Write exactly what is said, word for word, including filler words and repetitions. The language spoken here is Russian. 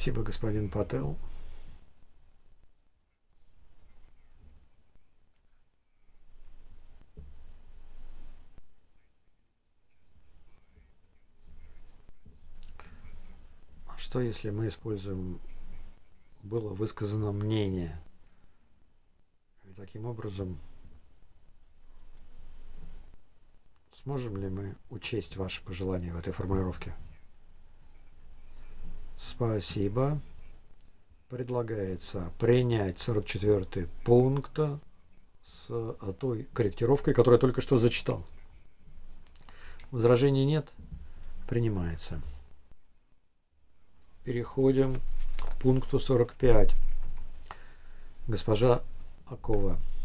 Спасибо, господин Пател. Что если мы используем было высказано мнение? И таким образом, сможем ли мы учесть ваши пожелания в этой формулировке? Спасибо. Предлагается принять сорок четвёртый пункт с той корректировкой, которую я только что зачитал. Возражений нет? Принимается. Переходим к пункту сорок пять. Госпожа Акова.